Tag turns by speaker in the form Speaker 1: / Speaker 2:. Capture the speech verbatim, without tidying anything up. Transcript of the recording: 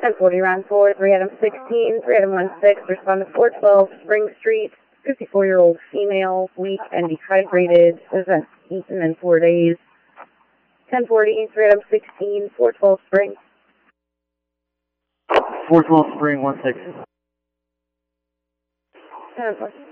Speaker 1: ten forty round four, three item sixteen, three item one six, respond to four twelve Spring Street, fifty-four-year-old female, weak and dehydrated, event eaten in four days. ten forty, three item sixteen, four twelve Spring.
Speaker 2: four twelve Spring, one six.
Speaker 1: ten